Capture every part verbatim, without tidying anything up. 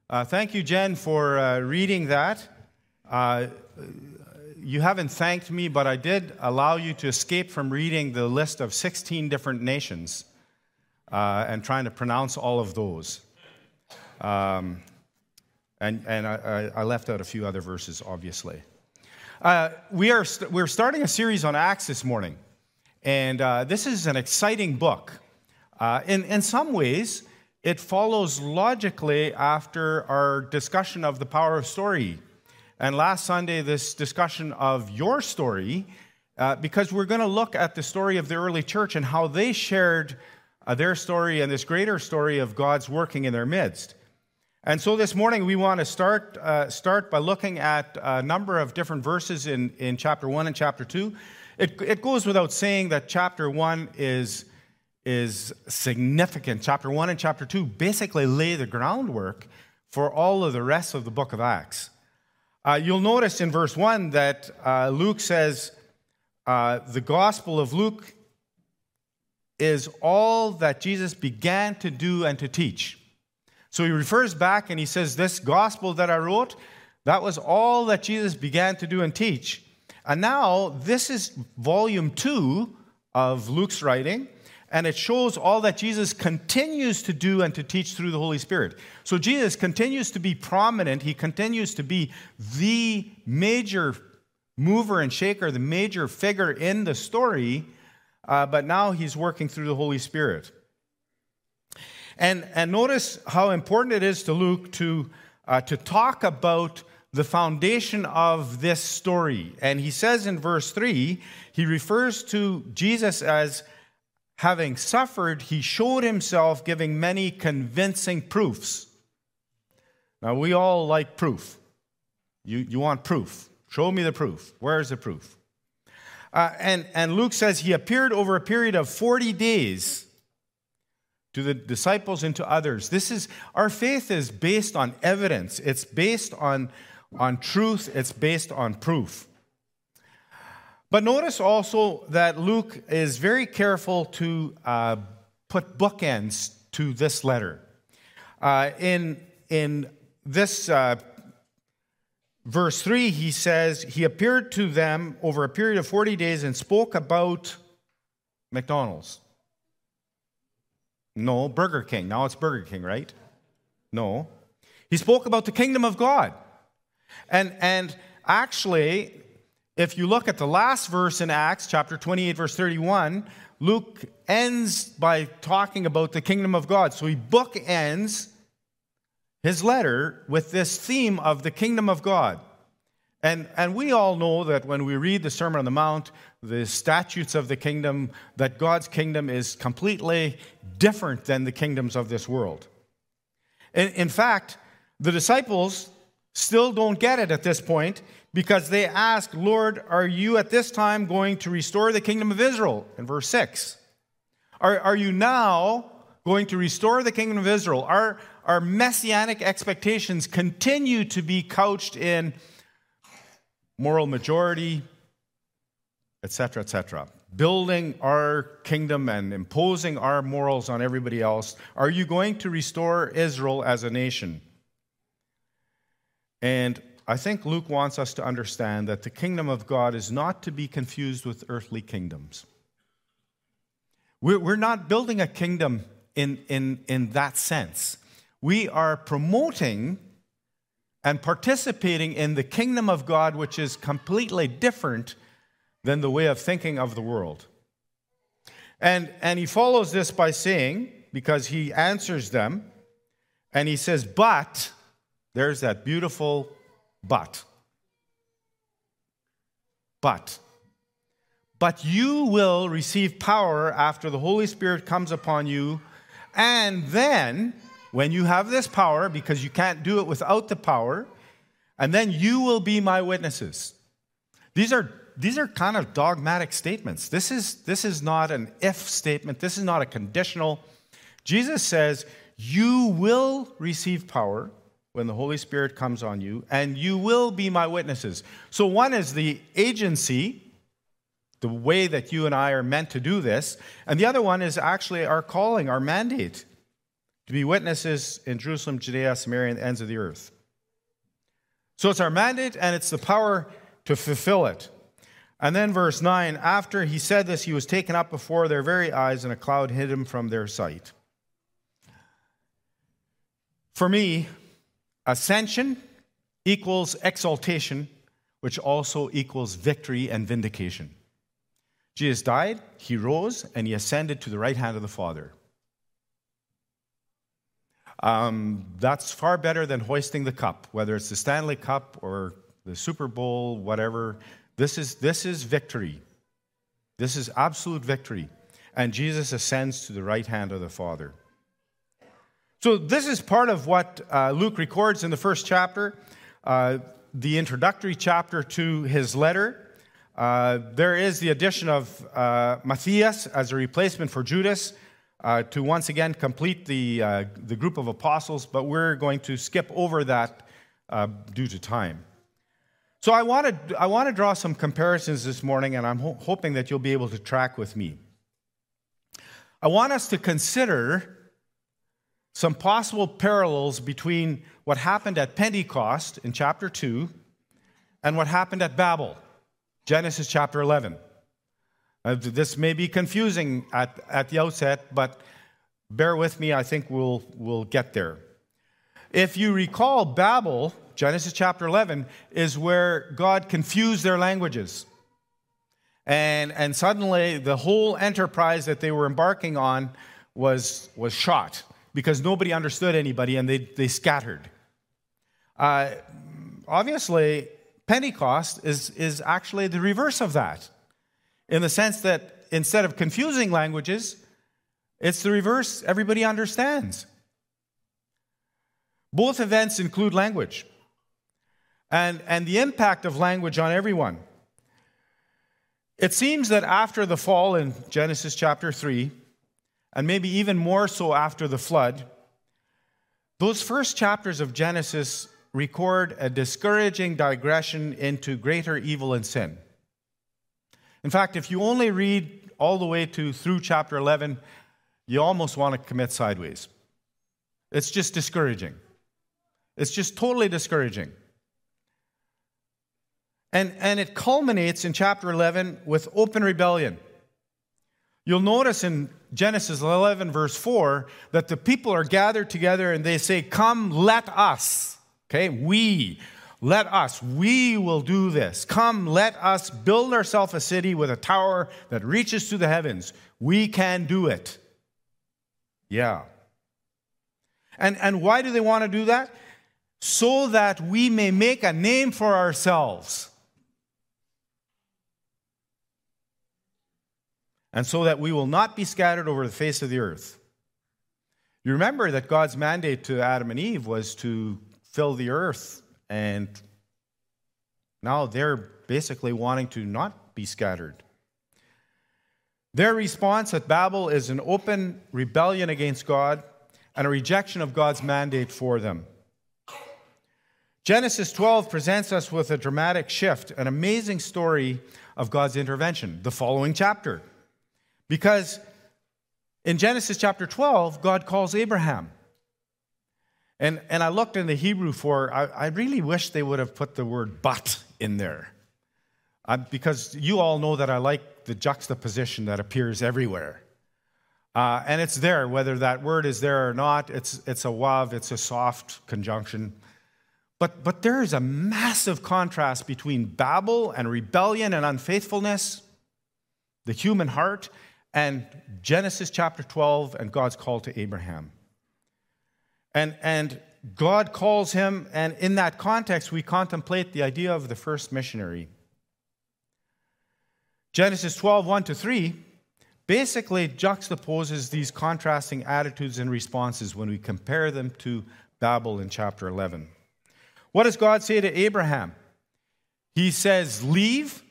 Uh, thank you, Jen, for uh, reading that. Uh, you haven't thanked me, but I did allow you to escape from reading the list of sixteen different nations uh, and trying to pronounce all of those. Um, and and I, I left out a few other verses, obviously. Uh, we are st- we're starting a series on Acts this morning, and uh, this is an exciting book. Uh, in in some ways, it follows logically after our discussion of the power of story. And last Sunday, this discussion of your story, uh, because we're going to look at the story of the early church and how they shared uh, their story and this greater story of God's working in their midst. And so this morning, we want to start uh, start by looking at a number of different verses in, in chapter one and chapter two. It, it goes without saying that chapter one is is significant. Chapter one and chapter two basically lay the groundwork for all of the rest of the book of Acts. Uh, you'll notice in verse one that uh, Luke says, uh, the gospel of Luke is all that Jesus began to do and to teach. So he refers back and he says, this gospel that I wrote, that was all that Jesus began to do and teach. And now this is volume two of Luke's writing, and it shows all that Jesus continues to do and to teach through the Holy Spirit. So Jesus continues to be prominent. He continues to be the major mover and shaker, the major figure in the story, uh, but now he's working through the Holy Spirit. And, and notice how important it is to Luke to, uh, to talk about the foundation of this story. And he says in verse three, he refers to Jesus as having suffered, he showed himself giving many convincing proofs. Now, we all like proof. You, you want proof. Show me the proof. Where's the proof? Uh, and, and Luke says he appeared over a period of forty days to the disciples and to others. This is, our faith is based on evidence. It's based on, on truth. It's based on proof. But notice also that Luke is very careful to uh, put bookends to this letter. Uh, in, in this uh, verse three, he says, he appeared to them over a period of forty days and spoke about McDonald's. No, Burger King. Now it's Burger King, right? No. He spoke about the kingdom of God. And, and actually, if you look at the last verse in Acts, chapter twenty-eight, verse thirty-one, Luke ends by talking about the kingdom of God. So he bookends his letter with this theme of the kingdom of God. And, and we all know that when we read the Sermon on the Mount, the statutes of the kingdom, that God's kingdom is completely different than the kingdoms of this world. In, in fact, the disciples still don't get it at this point, because they ask, Lord, are you at this time going to restore the kingdom of Israel? In verse six. Are, are you now going to restore the kingdom of Israel? Our, our messianic expectations continue to be couched in moral majority, et cetera, et cetera. Building our kingdom and imposing our morals on everybody else. Are you going to restore Israel as a nation? And I think Luke wants us to understand that the kingdom of God is not to be confused with earthly kingdoms. We're not building a kingdom in, in, in that sense. We are promoting and participating in the kingdom of God, which is completely different than the way of thinking of the world. And, and he follows this by saying, because he answers them, and he says, but, there's that beautiful But, but, but you will receive power after the Holy Spirit comes upon you, and then, when you have this power, because you can't do it without the power, and then you will be my witnesses. These are, these are kind of dogmatic statements. This is, this is not an if statement. This is not a conditional. Jesus says, you will receive power when the Holy Spirit comes on you, and you will be my witnesses. So one is the agency, the way that you and I are meant to do this, and the other one is actually our calling, our mandate, to be witnesses in Jerusalem, Judea, Samaria, and the ends of the earth. So it's our mandate, and it's the power to fulfill it. And then verse nine, after he said this, he was taken up before their very eyes, and a cloud hid him from their sight. For me, ascension equals exaltation, which also equals victory and vindication. Jesus died, he rose, and he ascended to the right hand of the Father. Um, that's far better than hoisting the cup, whether it's the Stanley Cup or the Super Bowl, whatever. This is, this is victory. This is absolute victory. And Jesus ascends to the right hand of the Father. So this is part of what uh, Luke records in the first chapter, uh, the introductory chapter to his letter. Uh, there is the addition of uh, Matthias as a replacement for Judas uh, to once again complete the, uh, the group of apostles, but we're going to skip over that uh, due to time. So I want to I want to draw some comparisons this morning, and I'm ho- hoping that you'll be able to track with me. I want us to consider some possible parallels between what happened at Pentecost in chapter two and what happened at Babel, Genesis chapter eleven. Uh, this may be confusing at, at the outset, but bear with me, I think we'll, we'll get there. If you recall, Babel, Genesis chapter eleven, is where God confused their languages. And, and suddenly the whole enterprise that they were embarking on was, was shot because nobody understood anybody and they, they scattered. Uh, obviously, Pentecost is, is actually the reverse of that, in the sense that instead of confusing languages, it's the reverse. Everybody understands. Both events include language and, and the impact of language on everyone. It seems that after the fall in Genesis chapter three, and maybe even more so after the flood, those first chapters of Genesis record a discouraging digression into greater evil and sin. In fact, if you only read all the way to through chapter eleven, you almost want to commit sideways. It's just discouraging. It's just totally discouraging. And, and it culminates in chapter eleven with open rebellion. You'll notice in Genesis eleven, verse four, that the people are gathered together and they say, "Come, let us." Okay, we, let us, we will do this. Come, let us build ourselves a city with a tower that reaches to the heavens. We can do it. Yeah. And, and why do they want to do that? So that we may make a name for ourselves. And so that we will not be scattered over the face of the earth. You remember that God's mandate to Adam and Eve was to fill the earth, and now they're basically wanting to not be scattered. Their response at Babel is an open rebellion against God and a rejection of God's mandate for them. Genesis twelve presents us with a dramatic shift, an amazing story of God's intervention, the following chapter. Because in Genesis chapter twelve, God calls Abraham. And, and I looked in the Hebrew for, I, I really wish they would have put the word but in there. Uh, because you all know that I like the juxtaposition that appears everywhere. Uh, and it's there, whether that word is there or not. It's, it's a wav, it's a soft conjunction. But, but there is a massive contrast between Babel and rebellion and unfaithfulness, the human heart, and Genesis chapter twelve and God's call to Abraham. And, and God calls him, and in that context, we contemplate the idea of the first missionary. Genesis twelve, one to three, basically juxtaposes these contrasting attitudes and responses when we compare them to Babel in chapter eleven. What does God say to Abraham? He says, leave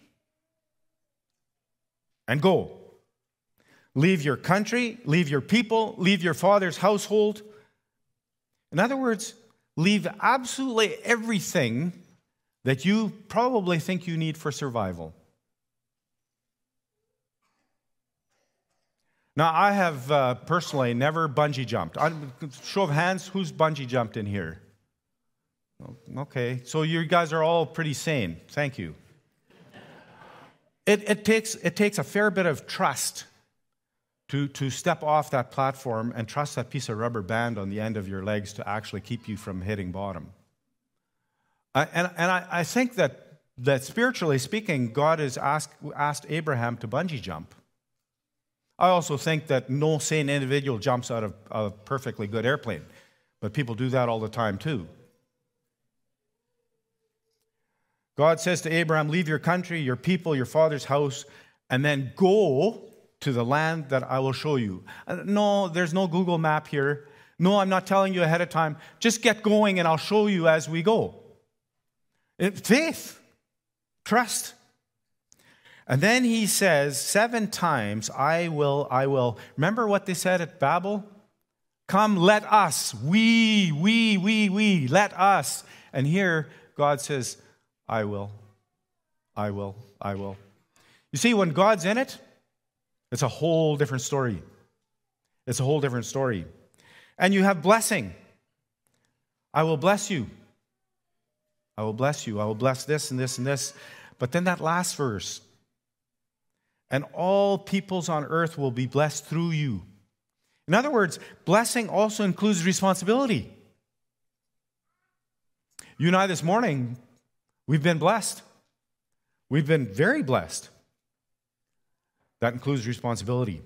and go. Leave your country, leave your people, leave your father's household. In other words, leave absolutely everything that you probably think you need for survival. Now, I have uh, personally never bungee jumped. I, show of hands, who's bungee jumped in here? Okay, so you guys are all pretty sane. Thank you. It, it takes it takes a fair bit of trust to, to step off that platform and trust that piece of rubber band on the end of your legs to actually keep you from hitting bottom. Uh, and and I, I think that, that spiritually speaking, God has asked, asked Abraham to bungee jump. I also think that no sane individual jumps out of a perfectly good airplane, but people do that all the time too. God says to Abraham, leave your country, your people, your father's house, and then go to the land that I will show you. No, there's no Google map here. No, I'm not telling you ahead of time. Just get going and I'll show you as we go. Faith, trust. And then he says seven times, I will, I will. Remember what they said at Babel? Come, let us. We, we, we, we, let us. And here God says, I will, I will, I will. You see, when God's in it, it's a whole different story. It's a whole different story. And you have blessing. I will bless you. I will bless you. I will bless this and this and this. But then that last verse, and all peoples on earth will be blessed through you. In other words, blessing also includes responsibility. You and I this morning, we've been blessed. We've been very blessed. That includes responsibility.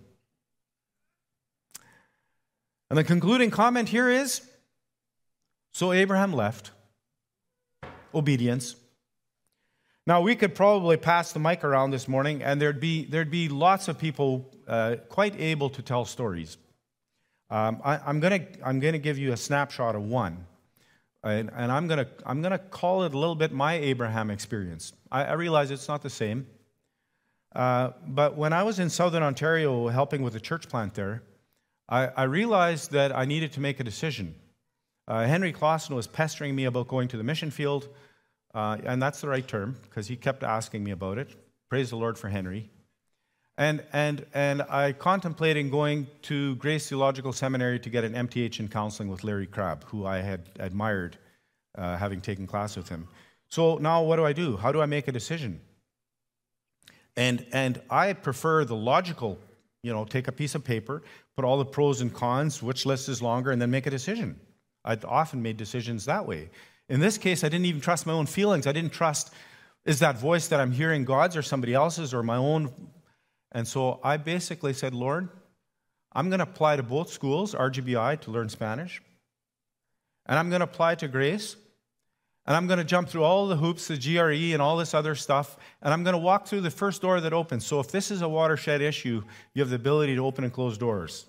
And the concluding comment here is, so Abraham left. Obedience. Now, we could probably pass the mic around this morning, and there'd be there'd be lots of people uh, quite able to tell stories. Um, I, I'm gonna I'm gonna give you a snapshot of one, and, and I'm gonna I'm gonna call it a little bit my Abraham experience. I, I realize it's not the same, uh, but when I was in Southern Ontario helping with the church plant there, I, I realized that I needed to make a decision. Uh, Henry Clausen was pestering me about going to the mission field. Uh, and that's the right term, because he kept asking me about it. Praise the Lord for Henry. And and and I contemplated going to Grace Theological Seminary to get an M T H in counseling with Larry Crabb, who I had admired, uh, having taken class with him. So now what do I do? How do I make a decision? And and I prefer the logical, you know, take a piece of paper, put all the pros and cons, which list is longer, and then make a decision. I'd often made decisions that way. In this case, I didn't even trust my own feelings. I didn't trust, is that voice that I'm hearing God's or somebody else's or my own? And so I basically said, Lord, I'm going to apply to both schools, R G B I to learn Spanish, and I'm going to apply to Grace, and I'm going to jump through all the hoops, the G R E and all this other stuff, and I'm going to walk through the first door that opens. So if this is a watershed issue, you have the ability to open and close doors.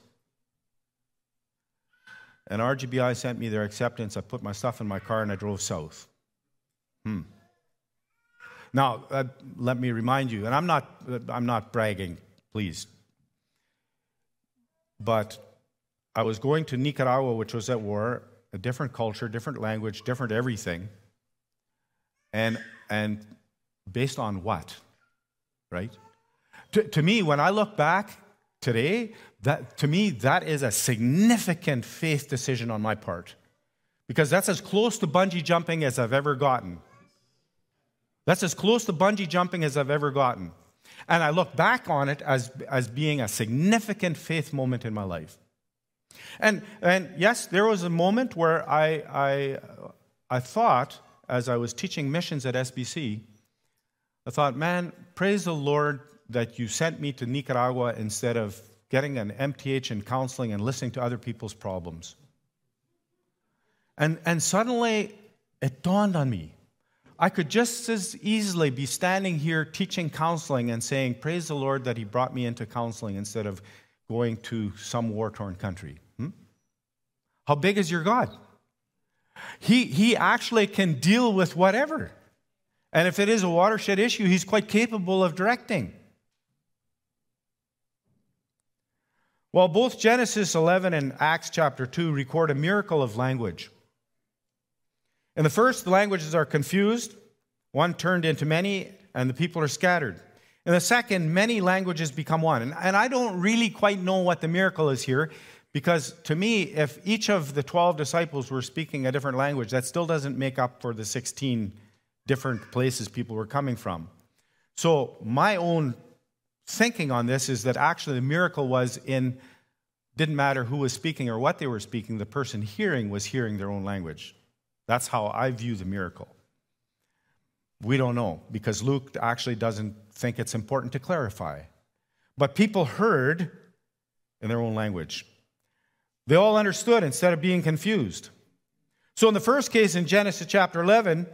And R G B I sent me their acceptance. I put my stuff in my car and I drove south. Hmm. Now, uh, let me remind you, and I'm not, uh, I'm not bragging, please. But I was going to Nicaragua, which was at war, a different culture, different language, different everything. And and based on what? Right? To, to me, when I look back today, that to me, that is a significant faith decision on my part. Because that's as close to bungee jumping as I've ever gotten. That's as close to bungee jumping as I've ever gotten. And I look back on it as, as being a significant faith moment in my life. And and yes, there was a moment where I I I thought, as I was teaching missions at S B C, I thought, man, praise the Lord that you sent me to Nicaragua instead of getting an M T H in counseling and listening to other people's problems. And and suddenly it dawned on me. I could just as easily be standing here teaching counseling and saying, praise the Lord that he brought me into counseling instead of going to some war-torn country. Hmm? How big is your God? He, he actually can deal with whatever. And if it is a watershed issue, he's quite capable of directing. Well, both Genesis eleven and Acts chapter two record a miracle of language. In the first, the languages are confused, one turned into many, and the people are scattered. In the second, many languages become one. And, and I don't really quite know what the miracle is here, because to me, if each of the twelve disciples were speaking a different language, that still doesn't make up for the sixteen different places people were coming from. So my own thinking on this is that actually the miracle was in, didn't matter who was speaking or what they were speaking, the person hearing was hearing their own language. That's how I view the miracle. We don't know, because Luke actually doesn't think it's important to clarify. But people heard in their own language. They all understood instead of being confused. So in the first case, in Genesis chapter eleven,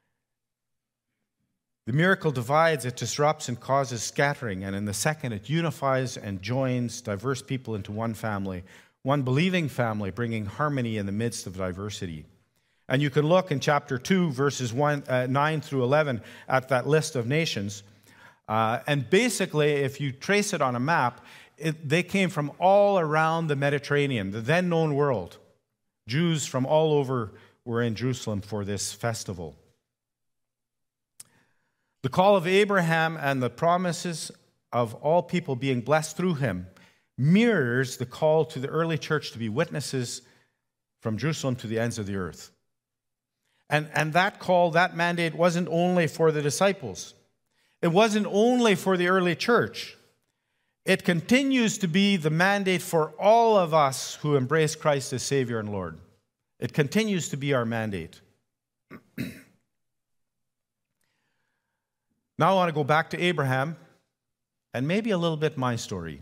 the miracle divides, it disrupts and causes scattering. And in the second, it unifies and joins diverse people into one family, one believing family, bringing harmony in the midst of diversity. And you can look in chapter two, verses one, uh, nine through eleven, at that list of nations. Uh, and basically, if you trace it on a map, it, they came from all around the Mediterranean, the then known world. Jews from all over were in Jerusalem for this festival. The call of Abraham and the promises of all people being blessed through him mirrors the call to the early church to be witnesses from Jerusalem to the ends of the earth. And, and that call, that mandate, wasn't only for the disciples. It wasn't only for the early church. It continues to be the mandate for all of us who embrace Christ as Savior and Lord. It continues to be our mandate. Now I want to go back to Abraham and maybe a little bit my story.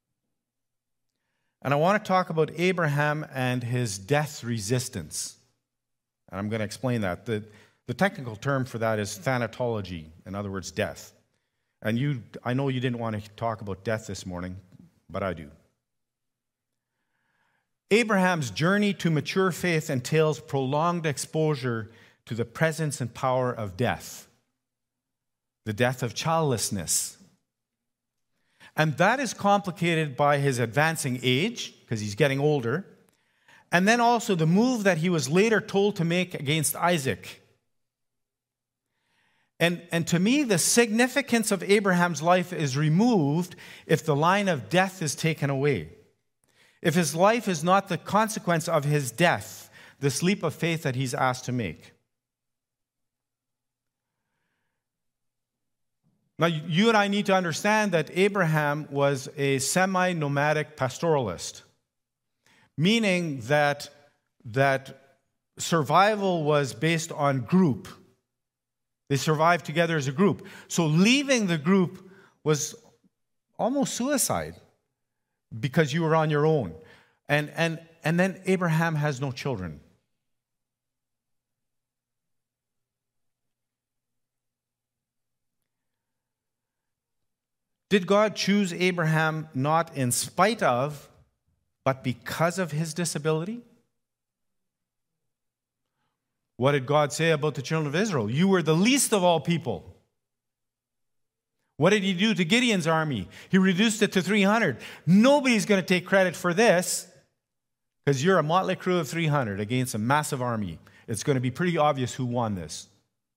And I want to talk about Abraham and his death resistance. And I'm going to explain that. The, the technical term for that is thanatology, in other words, death. And you, I know you didn't want to talk about death this morning, but I do. Abraham's journey to mature faith entails prolonged exposure to the presence and power of death, the death of childlessness. And that is complicated by his advancing age, because he's getting older, and then also the move that he was later told to make against Isaac. And, and to me, the significance of Abraham's life is removed if the line of death is taken away. If his life is not the consequence of his death, this leap of faith that he's asked to make. Now, you and I need to understand that Abraham was a semi-nomadic pastoralist, meaning that, that survival was based on group. They survived together as a group. So leaving the group was almost suicide because you were on your own. And, and, and then Abraham has no children. Did God choose Abraham not in spite of, but because of his disability? What did God say about the children of Israel? You were the least of all people. What did he do to Gideon's army? He reduced it to three hundred. Nobody's going to take credit for this because you're a motley crew of three hundred against a massive army. It's going to be pretty obvious who won this.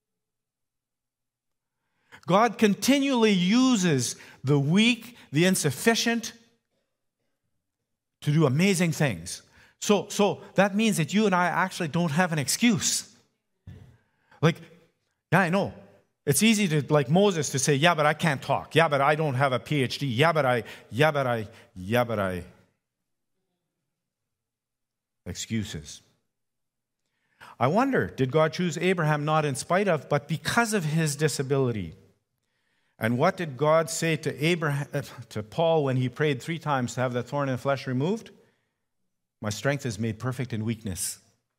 God continually uses the weak, the insufficient, to do amazing things. So, so that means that you and I actually don't have an excuse. Like, yeah, I know. It's easy to, like Moses, to say, yeah, but I can't talk. Yeah, but I don't have a P H D. Yeah, but I, yeah, but I, yeah, but I. Excuses. I wonder, did God choose Abraham not in spite of, but because of his disability? And what did God say to Abraham, to Paul when he prayed three times to have the thorn in the flesh removed? My strength is made perfect in weakness.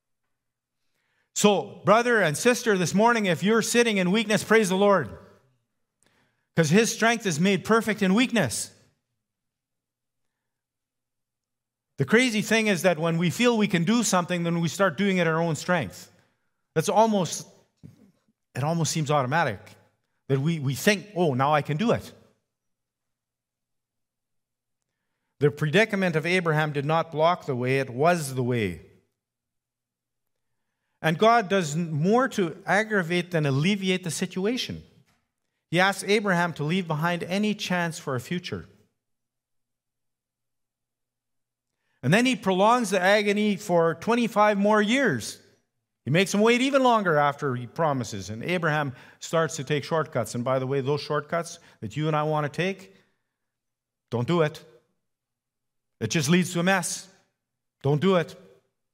So, brother and sister, this morning, if you're sitting in weakness, praise the Lord. Because his strength is made perfect in weakness. The crazy thing is that when we feel we can do something, then we start doing it in our own strength. That's almost, it almost seems automatic. That we, we think, oh, now I can do it. The predicament of Abraham did not block the way, it was the way. And God does more to aggravate than alleviate the situation. He asks Abraham to leave behind any chance for a future. And then he prolongs the agony for twenty-five more years. He makes him wait even longer after he promises. And Abraham starts to take shortcuts. And by the way, those shortcuts that you and I want to take, don't do it. It just leads to a mess. Don't do it.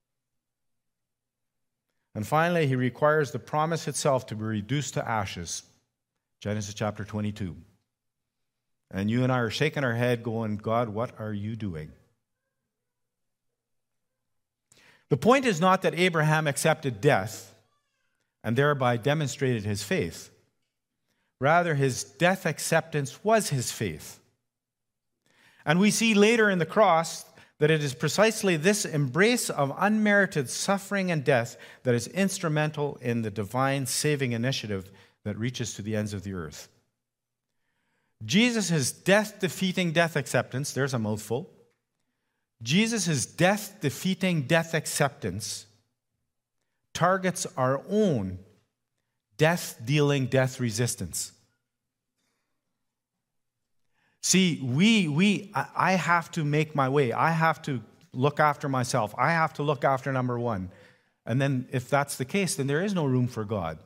And finally, he requires the promise itself to be reduced to ashes. Genesis chapter twenty-two. And you and I are shaking our head going, God, what are you doing? The point is not that Abraham accepted death and thereby demonstrated his faith. Rather, his death acceptance was his faith. And we see later in the cross that it is precisely this embrace of unmerited suffering and death that is instrumental in the divine saving initiative that reaches to the ends of the earth. Jesus' death-defeating death acceptance, there's a mouthful. Jesus' death-defeating death acceptance targets our own death-dealing death resistance. See, we, we, I have to make my way. I have to look after myself. I have to look after number one. And then if that's the case, then there is no room for God.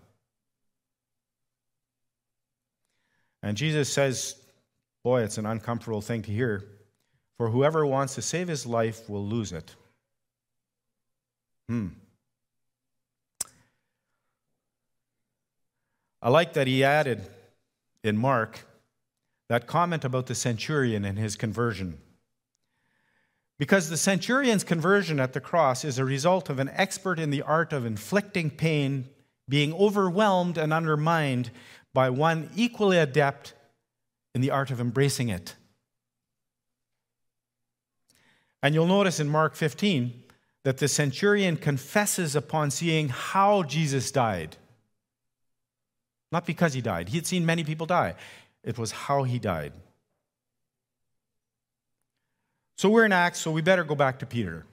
And Jesus says, boy, it's an uncomfortable thing to hear. For whoever wants to save his life will lose it. Hmm. I like that he added in Mark that comment about the centurion and his conversion. Because the centurion's conversion at the cross is a result of an expert in the art of inflicting pain being overwhelmed and undermined by one equally adept in the art of embracing it. And you'll notice in Mark fifteen that the centurion confesses upon seeing how Jesus died. Not because he died. He had seen many people die. It was how he died. So we're in Acts, so we better go back to Peter.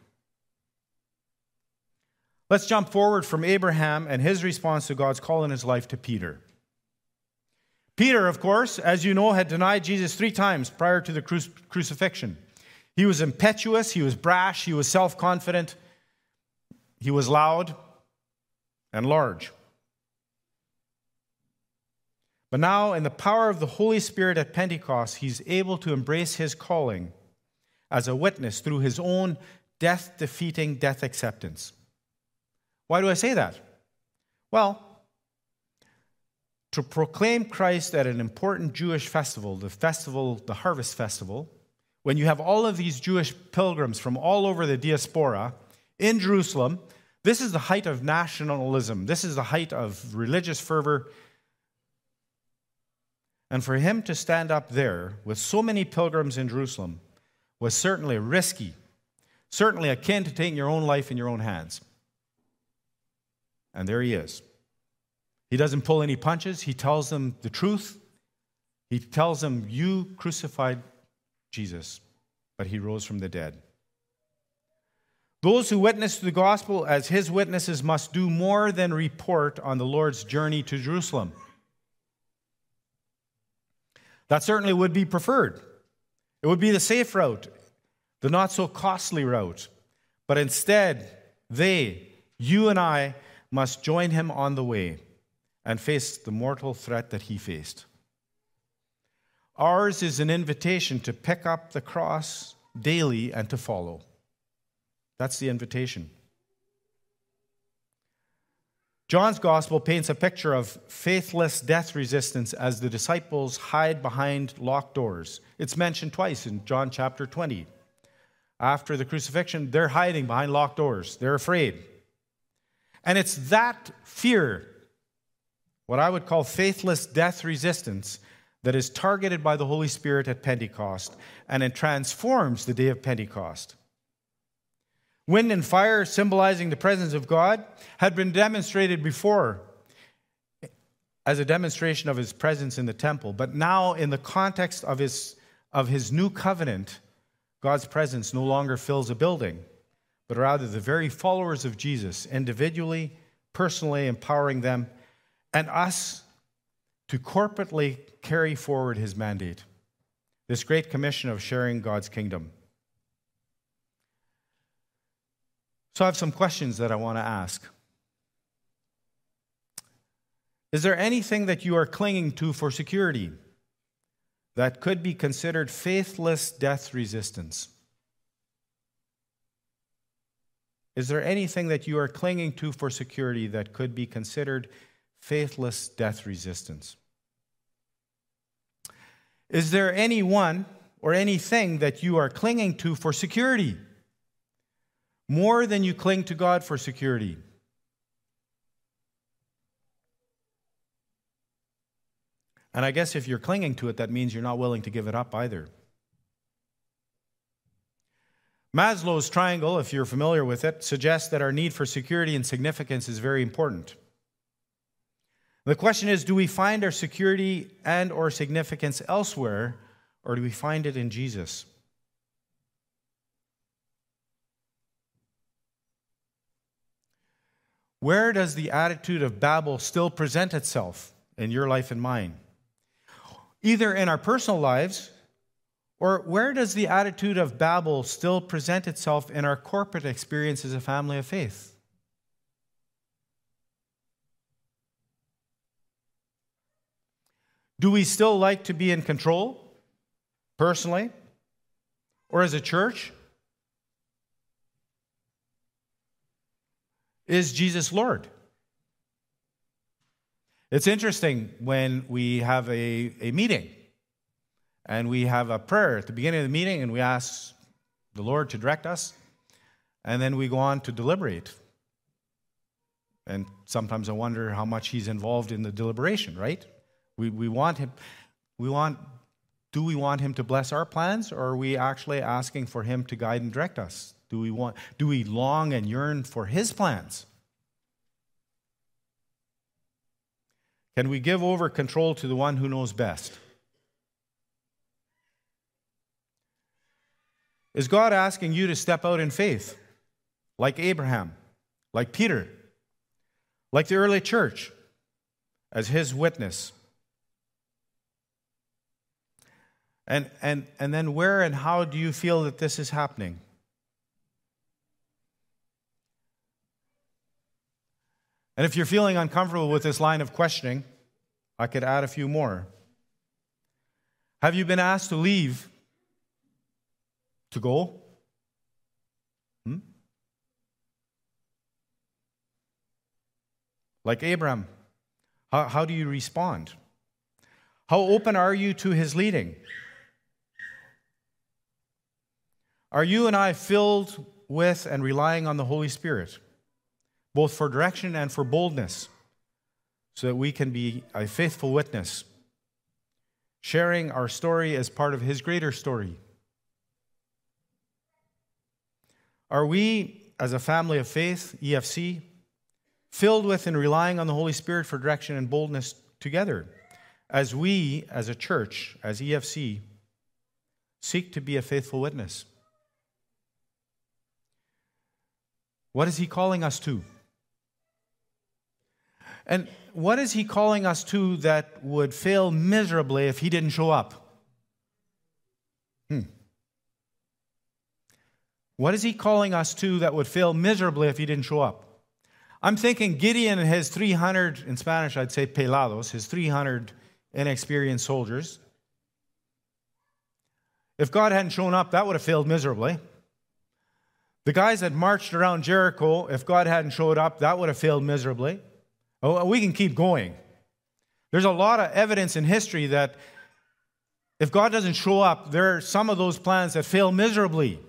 Let's jump forward from Abraham and his response to God's call in his life to Peter. Peter, of course, as you know, had denied Jesus three times prior to the cru- crucifixion. He was impetuous, he was brash, he was self-confident, he was loud and large. But now, in the power of the Holy Spirit at Pentecost, he's able to embrace his calling as a witness through his own death-defeating death acceptance. Why do I say that? Well, to proclaim Christ at an important Jewish festival, the festival, the Harvest Festival, when you have all of these Jewish pilgrims from all over the diaspora in Jerusalem, this is the height of nationalism. This is the height of religious fervor. And for him to stand up there with so many pilgrims in Jerusalem was certainly risky, certainly akin to taking your own life in your own hands. And there he is. He doesn't pull any punches. He tells them the truth. He tells them, you crucified Jesus, but he rose from the dead. Those who witness to the gospel as his witnesses must do more than report on the Lord's journey to Jerusalem. That certainly would be preferred. It would be the safe route, the not so costly route. But instead, they, you and I, must join him on the way and face the mortal threat that he faced. Ours is an invitation to pick up the cross daily and to follow. That's the invitation. John's gospel paints a picture of faithless death resistance as the disciples hide behind locked doors. It's mentioned twice in John chapter twenty. After the crucifixion, they're hiding behind locked doors. They're afraid. And it's that fear, what I would call faithless death resistance, that is targeted by the Holy Spirit at Pentecost, and it transforms the day of Pentecost. Wind and fire, symbolizing the presence of God, had been demonstrated before as a demonstration of his presence in the temple. But now, in the context of his, of his new covenant, God's presence no longer fills a building, but rather the very followers of Jesus, individually, personally empowering them, and us to corporately carry forward his mandate, this great commission of sharing God's kingdom. So I have some questions that I want to ask. Is there anything that you are clinging to for security that could be considered faithless death resistance? Is there anything that you are clinging to for security that could be considered faithless death resistance? Is there anyone or anything that you are clinging to for security more than you cling to God for security? And I guess if you're clinging to it, that means you're not willing to give it up either. Maslow's triangle, if you're familiar with it, suggests that our need for security and significance is very important. The question is, do we find our security and or significance elsewhere, or do we find it in Jesus? Where does the attitude of Babel still present itself in your life and mine? Either in our personal lives, or where does the attitude of Babel still present itself in our corporate experience as a family of faith? Do we still like to be in control, personally, or as a church? Is Jesus Lord? It's interesting when we have a, a meeting and we have a prayer at the beginning of the meeting and we ask the Lord to direct us, and then we go on to deliberate. And sometimes I wonder how much he's involved in the deliberation, right? We we want him, we want, do we want him to bless our plans, or are we actually asking for him to guide and direct us? Do we want, do we long and yearn for his plans? Can we give over control to the one who knows best? Is God asking you to step out in faith, like Abraham, like Peter, like the early church, as his witness? And, and, and then where and how do you feel that this is happening? And if you're feeling uncomfortable with this line of questioning, I could add a few more. Have you been asked to leave, to go? Hmm? Like Abraham, how, how do you respond? How open are you to his leading? Are you and I filled with and relying on the Holy Spirit, both for direction and for boldness, so that we can be a faithful witness, sharing our story as part of his greater story? Are we, as a family of faith, E F C, filled with and relying on the Holy Spirit for direction and boldness together, as we, as a church, as E F C, seek to be a faithful witness? What is he calling us to? And what is he calling us to that would fail miserably if he didn't show up? Hmm. What is he calling us to that would fail miserably if he didn't show up? I'm thinking Gideon and his three hundred, in Spanish I'd say pelados, his three hundred inexperienced soldiers. If God hadn't shown up, that would have failed miserably. The guys that marched around Jericho, if God hadn't showed up, that would have failed miserably. Oh, we can keep going. There's a lot of evidence in history that if God doesn't show up, there are some of those plans that fail miserably.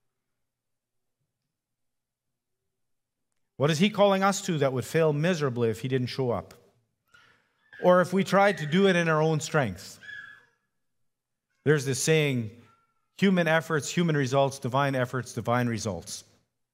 What is he calling us to that would fail miserably if he didn't show up? Or if we tried to do it in our own strength? There's this saying, human efforts, human results, divine efforts, divine results.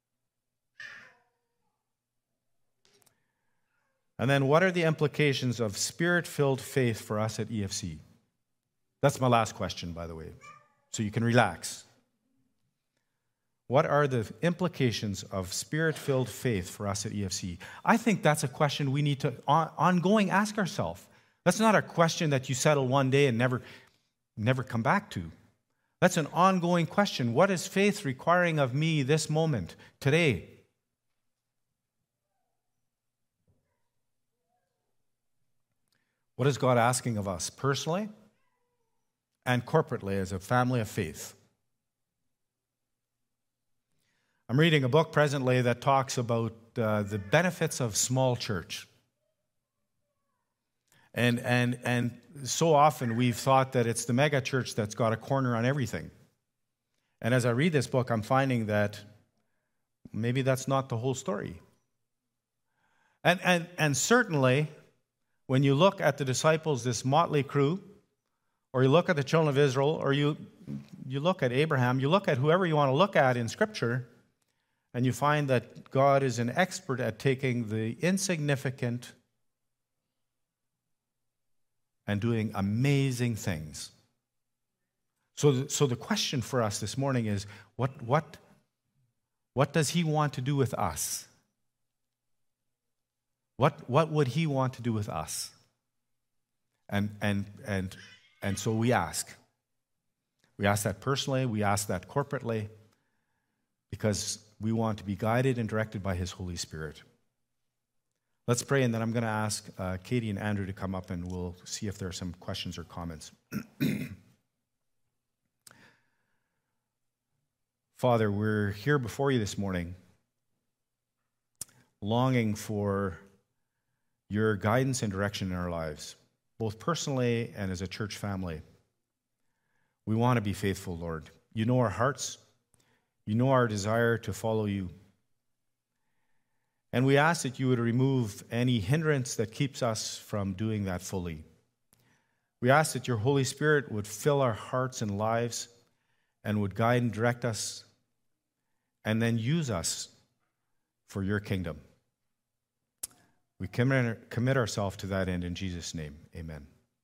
And then what are the implications of spirit-filled faith for us at E F C? That's my last question, by the way, so you can relax. What are the implications of spirit-filled faith for us at E F C? I think that's a question we need to on- ongoing ask ourselves. That's not a question that you settle one day and never, never come back to. That's an ongoing question. What is faith requiring of me this moment, today? What is God asking of us personally and corporately as a family of faith? I'm reading a book presently that talks about uh, the benefits of small church. And, and, and so often we've thought that it's the mega church that's got a corner on everything. And as I read this book, I'm finding that maybe that's not the whole story. And, and, and certainly, when you look at the disciples, this motley crew, or you look at the children of Israel, or you, you look at Abraham, you look at whoever you want to look at in Scripture, and you find that God is an expert at taking the insignificant and doing amazing things. So, the, so the question for us this morning is, what, what, what does he want to do with us? What, what would he want to do with us? And, and, and, and so we ask. We ask that personally, we ask that corporately, because we want to be guided and directed by his Holy Spirit. Let's pray, and then I'm going to ask uh, Katie and Andrew to come up, and we'll see if there are some questions or comments. Father, we're here before you this morning, longing for your guidance and direction in our lives, both personally and as a church family. We want to be faithful, Lord. You know our hearts. You know our desire to follow you. And we ask that you would remove any hindrance that keeps us from doing that fully. We ask that your Holy Spirit would fill our hearts and lives and would guide and direct us and then use us for your kingdom. We commit, commit ourselves to that end in Jesus' name. Amen.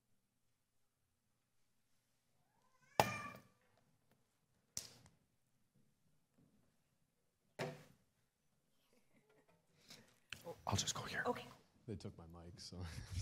I'll just go here. Okay. They took my mic, so.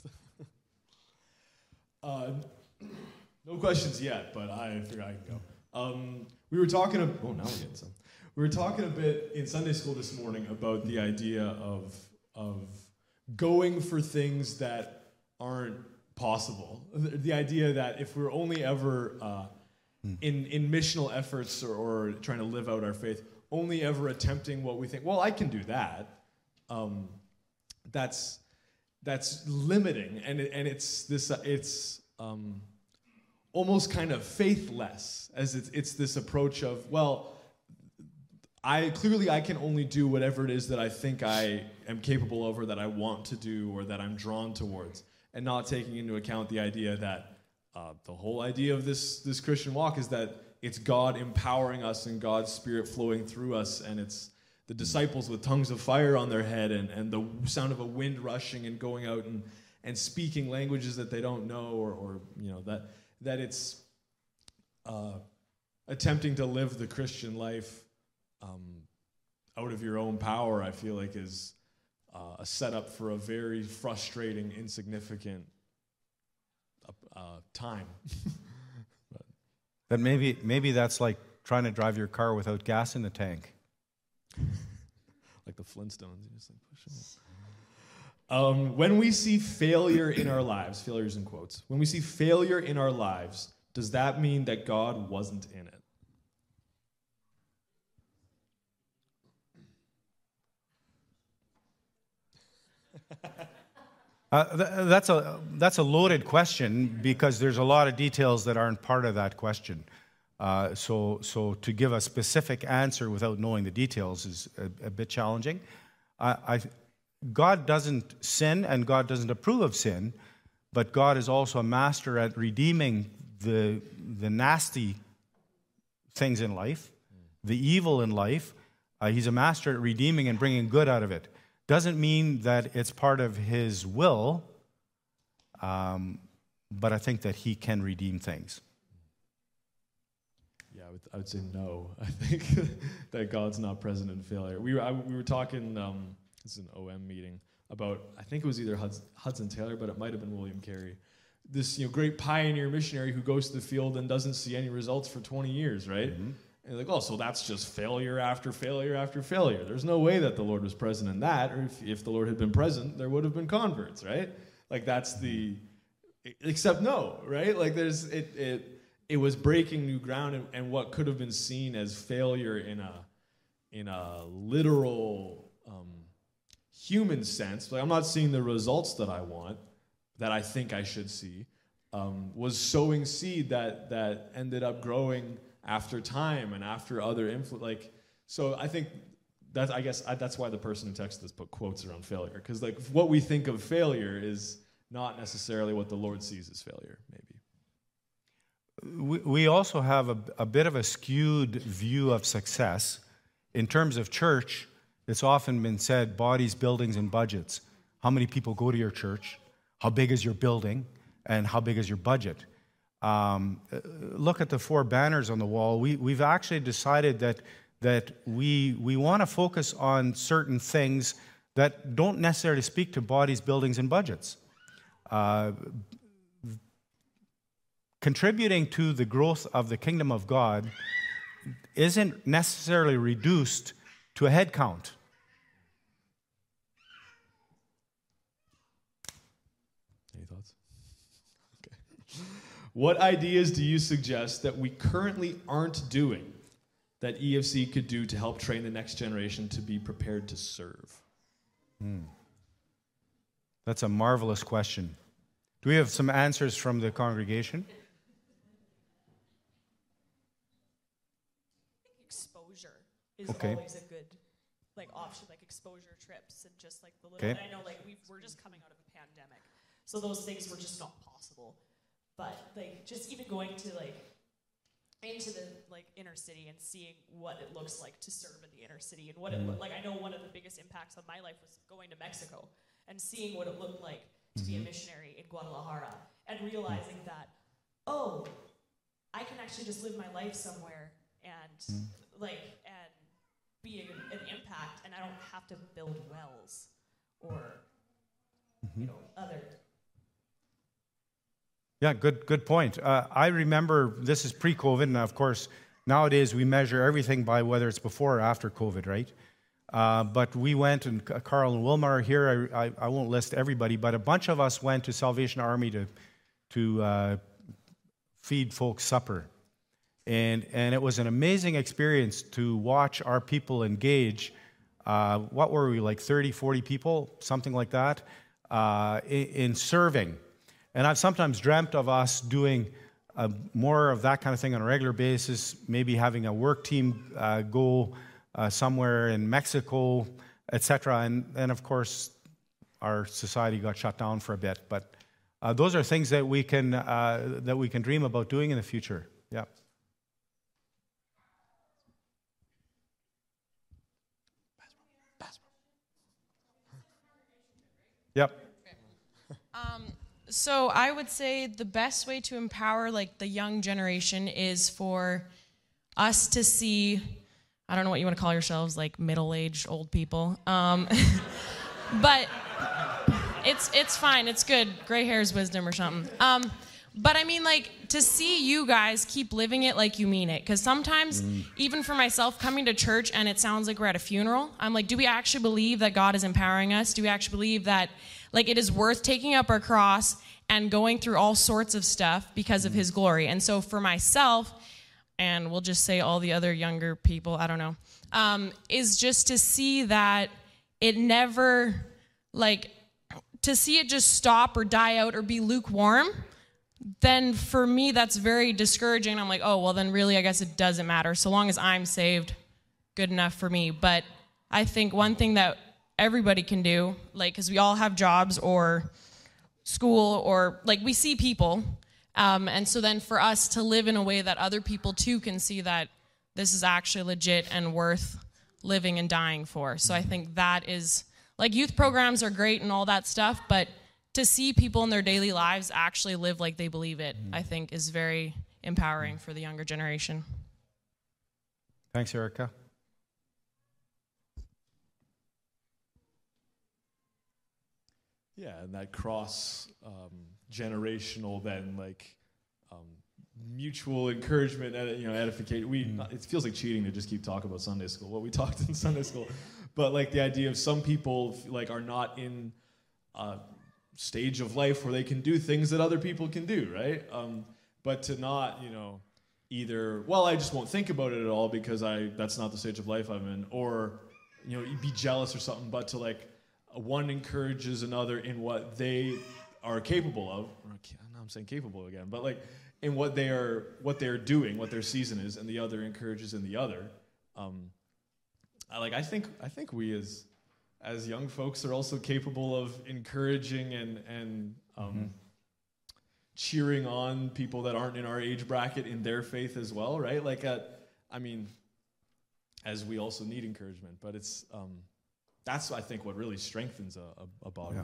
uh, no questions yet, but I figure I can go. Um, we were talking. A, oh, now we're getting some. We were talking a bit in Sunday school this morning about the idea of of going for things that aren't possible. The, the idea that if we're only ever uh, mm. in in missional efforts or, or trying to live out our faith, only ever attempting what we think. Well, I can do that. Um, That's that's limiting, and it, and it's this uh, it's um, almost kind of faithless, as it's it's this approach of, well, I clearly I can only do whatever it is that I think I am capable of, or that I want to do, or that I'm drawn towards, and not taking into account the idea that uh, the whole idea of this this Christian walk is that it's God empowering us and God's Spirit flowing through us, and it's the disciples with tongues of fire on their head and, and the sound of a wind rushing and going out and, and speaking languages that they don't know, or, or you know, that that it's uh, attempting to live the Christian life um, out of your own power, I feel like is uh, a setup for a very frustrating, insignificant uh, time. but. But maybe maybe that's like trying to drive your car without gas in the tank. Like the Flintstones, you just like push them. Um, when we see failure in our lives, failures in quotes, when we see failure in our lives, does that mean that God wasn't in it? Uh, th- that's a that's a loaded question, because there's a lot of details that aren't part of that question. Uh, so, so to give a specific answer without knowing the details is a, a bit challenging. I, I, God doesn't sin, and God doesn't approve of sin, but God is also a master at redeeming the the nasty things in life, the evil in life. Uh, he's a master at redeeming and bringing good out of it. Doesn't mean that it's part of his will, um, but I think that he can redeem things. Yeah, I would, I would say no. I think that God's not present in failure. We were, I, we were talking um, this is an O M meeting, about, I think it was either Hudson, Hudson Taylor, but it might have been William Carey. This, you know, great pioneer missionary who goes to the field and doesn't see any results for twenty years, right? Mm-hmm. And like, oh, so that's just failure after failure after failure. There's no way that the Lord was present in that, or if, if the Lord had been present, there would have been converts, right? Like that's the, except no, right? Like there's, it it it was breaking new ground, and, and what could have been seen as failure in a, in a literal um, human sense, like I'm not seeing the results that I want, that I think I should see, um, was sowing seed that that ended up growing after time and after other influence. Like, so I think that's, I guess I, that's why the person who texted this put quotes around failure, because like what we think of failure is not necessarily what the Lord sees as failure, maybe. We, we also have a, a bit of a skewed view of success. In terms of church, it's often been said, bodies, buildings, and budgets. How many people go to your church? How big is your building? And how big is your budget? Um, look at the four banners on the wall. We, we've actually decided that that we we want to focus on certain things that don't necessarily speak to bodies, buildings, and budgets. Uh, contributing to the growth of the kingdom of God isn't necessarily reduced to a head count. Any thoughts? Okay. What ideas do you suggest that we currently aren't doing that E F C could do to help train the next generation to be prepared to serve? Hmm. That's a marvelous question. Do we have some answers from the congregation? Exposure is okay. always a good like option, like exposure trips and just like the little. Okay. And I know like we we're just coming out of a pandemic, so those things were just not possible. But like just even going to like into the like inner city and seeing what it looks like to serve in the inner city and what mm. it looked like. I know one of the biggest impacts of my life was going to Mexico and seeing what it looked like to mm-hmm. be a missionary in Guadalajara and realizing mm. that, oh, I can actually just live my life somewhere and mm. like and be a, an impact, and I don't have to build wells or mm-hmm. you know other. Yeah, good good point. Uh, I remember, this is pre-COVID, and of course, nowadays we measure everything by whether it's before or after COVID, right? Uh, but we went, and Carl and Wilma are here, I, I, I won't list everybody, but a bunch of us went to Salvation Army to to uh, feed folks supper. And, and it was an amazing experience to watch our people engage. Uh, what were we, like thirty, forty people, something like that, uh, in, in serving. And I've sometimes dreamt of us doing uh, more of that kind of thing on a regular basis, maybe having a work team uh, go uh, somewhere in Mexico, et cetera. And, and of course, our society got shut down for a bit. But uh, those are things that we can uh, that we can dream about doing in the future. Yeah. Yep. Um, so I would say the best way to empower like the young generation is for us to see, I don't know what you want to call yourselves, like middle-aged old people. Um, but it's it's fine. It's good. Gray hair is wisdom or something. Um, but I mean, like, to see you guys keep living it like you mean it. Because sometimes, mm. even for myself, coming to church and it sounds like we're at a funeral, I'm like, do we actually believe that God is empowering us? Do we actually believe that, like, it is worth taking up our cross and going through all sorts of stuff because mm. of His glory? And so for myself, and we'll just say all the other younger people, I don't know, um, is just to see that it never, like, to see it just stop or die out or be lukewarm, then for me, that's very discouraging. I'm like, oh, well, then really, I guess it doesn't matter. So long as I'm saved, good enough for me. But I think one thing that everybody can do, like, because we all have jobs or school or, like, we see people. Um, and so then for us to live in a way that other people, too, can see that this is actually legit and worth living and dying for. So I think that is, like, youth programs are great and all that stuff, but to see people in their daily lives actually live like they believe it, I think, is very empowering for the younger generation. Thanks, Erica. yeah, and that cross um, generational then like um, mutual encouragement, edi- you know, edification. We mm. It feels like cheating to just keep talking about Sunday school. What we talked in Sunday school, but like the idea of some people like are not in a stage of life where they can do things that other people can do, right? Um, but to not, you know, either well, I just won't think about it at all because I that's not the stage of life I'm in, or you know, be jealous or something. But to like one encourages another in what they are capable of. Or, now I'm saying capable again, but like. in what they are what they're doing, what their season is, and the other encourages in the other. Um, I, like I think I think we as as young folks are also capable of encouraging and and um, mm-hmm. cheering on people that aren't in our age bracket in their faith as well, right? Like, at, I mean, as we also need encouragement, but it's um, that's I think what really strengthens a, a, a body. Yeah.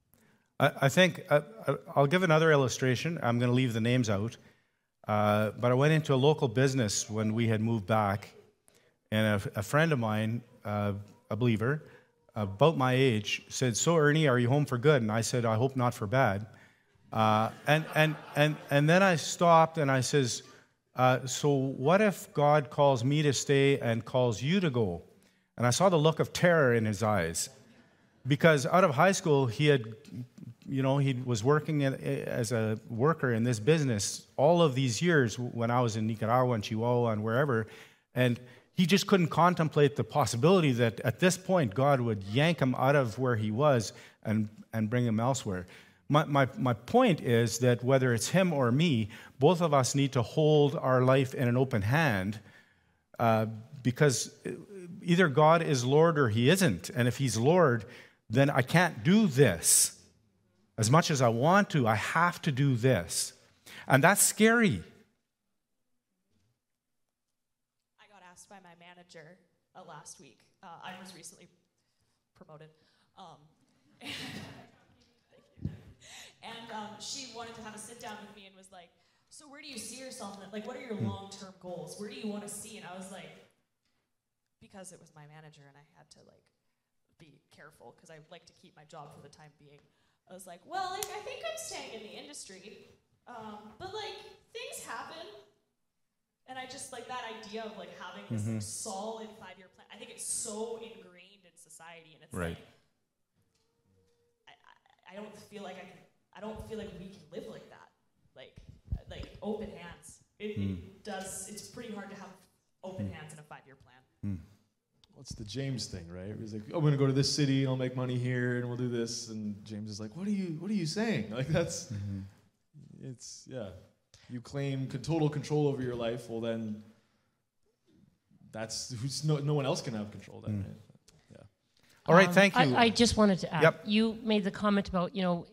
I think, uh, I'll give another illustration. I'm going to leave the names out. Uh, but I went into a local business when we had moved back, and a, a friend of mine, uh, a believer, about my age, said, "So, Ernie, are you home for good?" And I said, "I hope not for bad." Uh, and, and, and, and then I stopped and I says, uh, "So what if God calls me to stay and calls you to go?" And I saw the look of terror in his eyes. Because out of high school, he had, you know, he was working as a worker in this business all of these years when I was in Nicaragua and Chihuahua and wherever, and he just couldn't contemplate the possibility that at this point God would yank him out of where he was and, and bring him elsewhere. My, my, my point is that whether it's him or me, both of us need to hold our life in an open hand uh, because either God is Lord or he isn't. And if he's Lord, then I can't do this. As much as I want to, I have to do this. And that's scary. I got asked by my manager uh, last week. Uh, I was recently promoted. Um, and and um, she wanted to have a sit down with me and was like, "So where do you see yourself in it? Like, what are your long-term goals? Where do you want to see?" And I was like, because it was my manager and I had to, like, be careful because I like to keep my job for the time being. I was like, well, like, I think I'm staying in the industry, um, but like things happen, and I just like that idea of like having this mm-hmm. like, solid five-year plan. I think it's so ingrained in society, and it's right. like I, I, I don't feel like I can. I don't feel like we can live like that. Like like open hands. It, mm. it does. It's pretty hard to have open mm. hands in a five-year plan. Mm. It's the James thing, right? He's like, "Oh, I'm gonna go to this city, and I'll make money here, and we'll do this." And James is like, "What are you? What are you saying?" Like that's, mm-hmm. it's yeah. You claim total control over your life. Well, then, that's who's no no one else can have control. Then, mm. right? Yeah. All right, thank you. Um, I, I just wanted to add. Yep. You made the comment about you know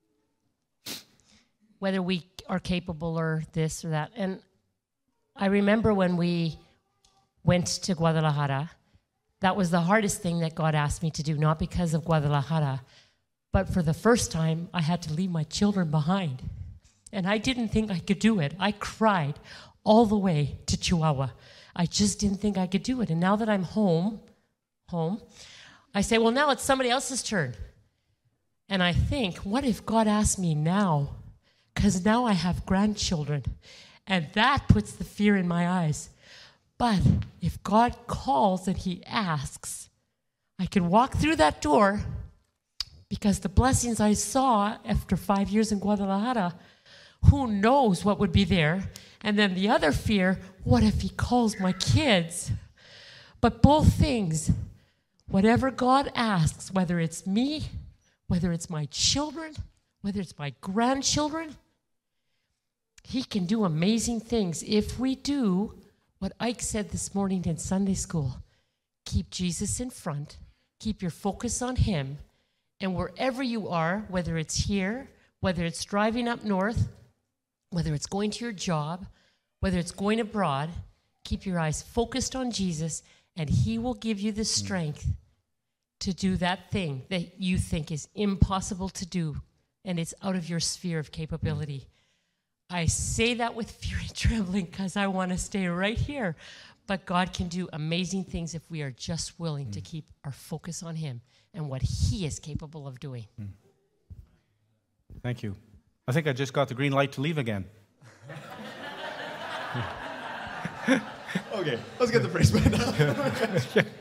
whether we are capable or this or that, and I remember when we went to Guadalajara. That was the hardest thing that God asked me to do, not because of Guadalajara, but for the first time, I had to leave my children behind. And I didn't think I could do it. I cried all the way to Chihuahua. I just didn't think I could do it. And now that I'm home, home, I say, well, now it's somebody else's turn. And I think, what if God asked me now? Because now I have grandchildren. And that puts the fear in my eyes. But if God calls and he asks, I can walk through that door because the blessings I saw after five years in Guadalajara, who knows what would be there? And then the other fear, what if he calls my kids? But both things, whatever God asks, whether it's me, whether it's my children, whether it's my grandchildren, he can do amazing things if we do what Ike said this morning in Sunday school. Keep Jesus in front. Keep your focus on him. And wherever you are, whether it's here, whether it's driving up north, whether it's going to your job, whether it's going abroad, keep your eyes focused on Jesus, and he will give you the strength to do that thing that you think is impossible to do, and it's out of your sphere of capability. I say that with fear and trembling because I want to stay right here. But God can do amazing things if we are just willing mm. to keep our focus on him and what he is capable of doing. Mm. Thank you. I think I just got the green light to leave again. Okay, let's get the phrase back now.